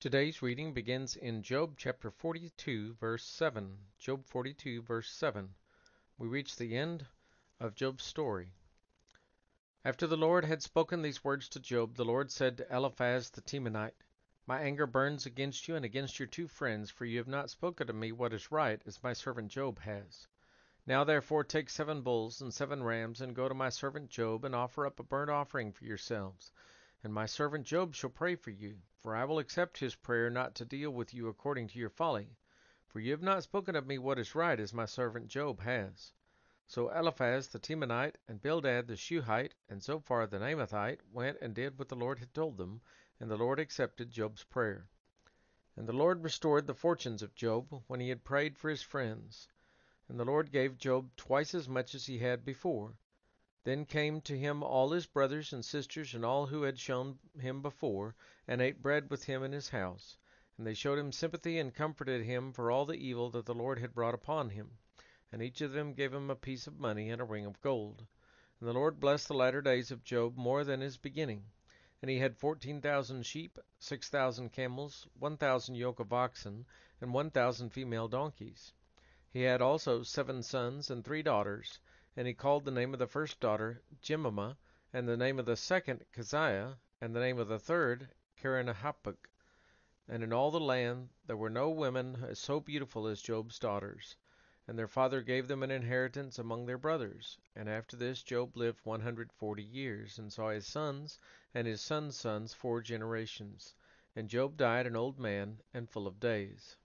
Today's reading begins in Job chapter 42, verse 7. Job 42, verse 7. We reach the end of Job's story. After the Lord had spoken these words to Job, the Lord said to Eliphaz the Temanite, My anger burns against you and against your two friends, for you have not spoken to me what is right, as my servant Job has. Now therefore take 7 bulls and 7 rams, and go to my servant Job, and offer up a burnt offering for yourselves. And my servant Job shall pray for you, for I will accept his prayer not to deal with you according to your folly. For you have not spoken of me what is right, as my servant Job has. So Eliphaz the Temanite, and Bildad the Shuhite, and Zophar the Naamathite went and did what the Lord had told them, and the Lord accepted Job's prayer. And the Lord restored the fortunes of Job when he had prayed for his friends. And the Lord gave Job twice as much as he had before. Then came to him all his brothers and sisters and all who had shown him before, and ate bread with him in his house. And they showed him sympathy and comforted him for all the evil that the Lord had brought upon him. And each of them gave him a piece of money and a ring of gold. And the Lord blessed the latter days of Job more than his beginning. And he had 14,000 sheep, 6,000 camels, 1,000 yoke of oxen, and 1,000 female donkeys. He had also 7 sons and 3 daughters. And he called the name of the first daughter Jemimah, and the name of the second Keziah, and the name of the third Keren-Happuch. And in all the land there were no women so beautiful as Job's daughters. And their father gave them an inheritance among their brothers. And after this Job lived 140 years, and saw his sons and his sons' sons 4 generations. And Job died an old man and full of days.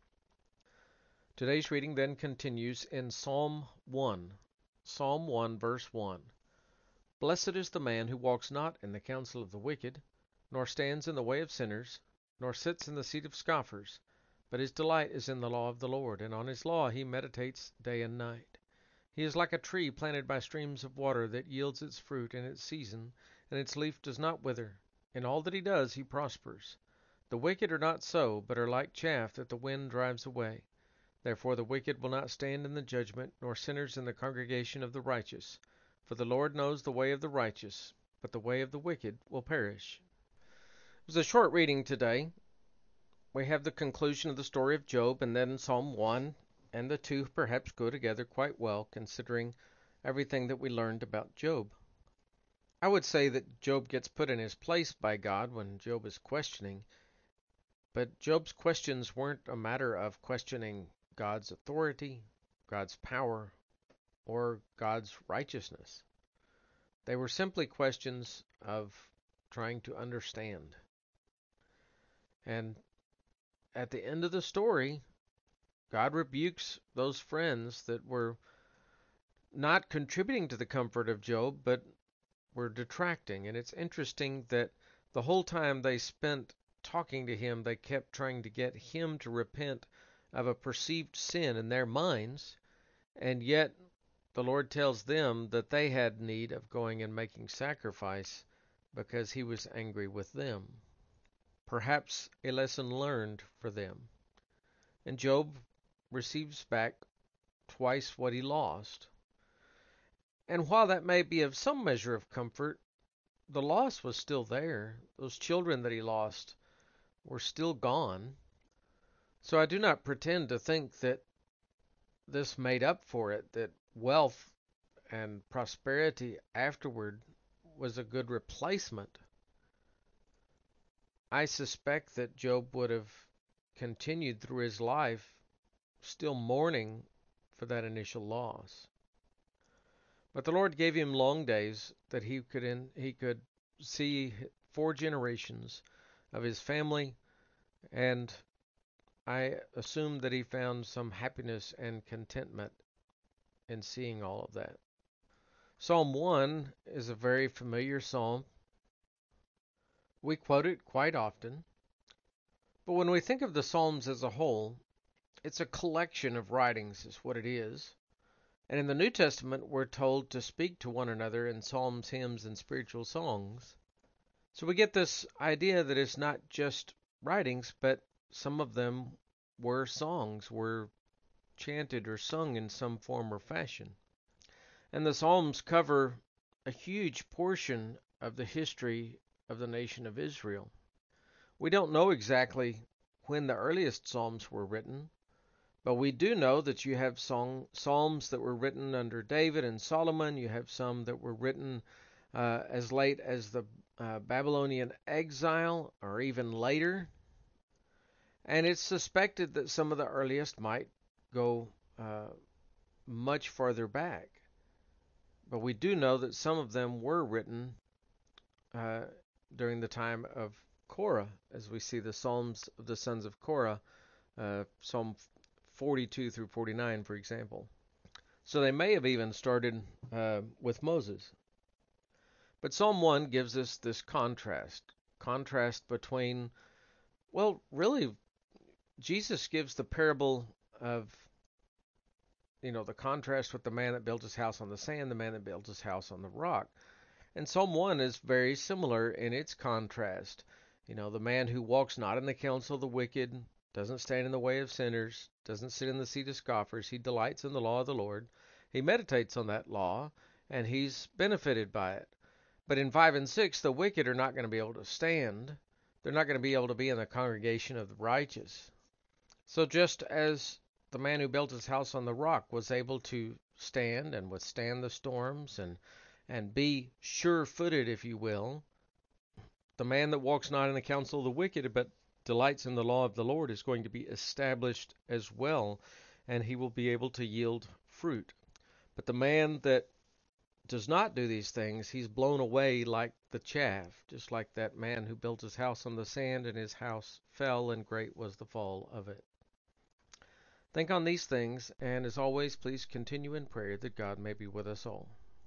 Today's reading then continues in Psalm 1. Psalm 1, verse 1. Blessed is the man who walks not in the counsel of the wicked, nor stands in the way of sinners, nor sits in the seat of scoffers, but his delight is in the law of the Lord, and on his law he meditates day and night. He is like a tree planted by streams of water that yields its fruit in its season, and its leaf does not wither. In all that he does he prospers. The wicked are not so, but are like chaff that the wind drives away. Therefore the wicked will not stand in the judgment, nor sinners in the congregation of the righteous. For the Lord knows the way of the righteous, but the way of the wicked will perish. It was a short reading today. We have the conclusion of the story of Job, and then Psalm 1, and the two perhaps go together quite well, considering everything that we learned about Job. I would say that Job gets put in his place by God when Job is questioning, but Job's questions weren't a matter of questioning God's authority, God's power, or God's righteousness. They were simply questions of trying to understand. And at the end of the story, God rebukes those friends that were not contributing to the comfort of Job, but were detracting. And it's interesting that the whole time they spent talking to him, they kept trying to get him to repent of a perceived sin in their minds, and yet the Lord tells them that they had need of going and making sacrifice because he was angry with them. Perhaps a lesson learned for them. And Job receives back twice what he lost. And while that may be of some measure of comfort, the loss was still there. Those children that he lost were still gone. So I do not pretend to think that this made up for it, that wealth and prosperity afterward was a good replacement. I suspect that Job would have continued through his life still mourning for that initial loss. But the Lord gave him long days that he could see 4 generations of his family, and I assume that he found some happiness and contentment in seeing all of that. Psalm 1 is a very familiar psalm. We quote it quite often. But when we think of the Psalms as a whole, it's a collection of writings is what it is. And in the New Testament, we're told to speak to one another in psalms, hymns, and spiritual songs. So we get this idea that it's not just writings, but some of them were songs, were chanted or sung in some form or fashion. And the Psalms cover a huge portion of the history of the nation of Israel. We don't know exactly when the earliest Psalms were written, but we do know that you have Psalms that were written under David and Solomon. You have some that were written as late as the Babylonian exile or even later. And it's suspected that some of the earliest might go much farther back. But we do know that some of them were written uh, during the time of Korah, as we see the Psalms of the sons of Korah, Psalm 42 through 49, for example. So they may have even started with Moses. But Psalm 1 gives us this contrast between, well, really, Jesus gives the parable of, the contrast with the man that built his house on the sand, the man that built his house on the rock. And Psalm 1 is very similar in its contrast. The man who walks not in the counsel of the wicked, doesn't stand in the way of sinners, doesn't sit in the seat of scoffers. He delights in the law of the Lord. He meditates on that law, and he's benefited by it. But in 5 and 6, the wicked are not going to be able to stand. They're not going to be able to be in the congregation of the righteous. So just as the man who built his house on the rock was able to stand and withstand the storms and be sure-footed, if you will, the man that walks not in the counsel of the wicked, but delights in the law of the Lord is going to be established as well, and he will be able to yield fruit. But the man that does not do these things, he's blown away like the chaff, just like that man who built his house on the sand, and his house fell, and great was the fall of it. Think on these things, and as always, please continue in prayer that God may be with us all.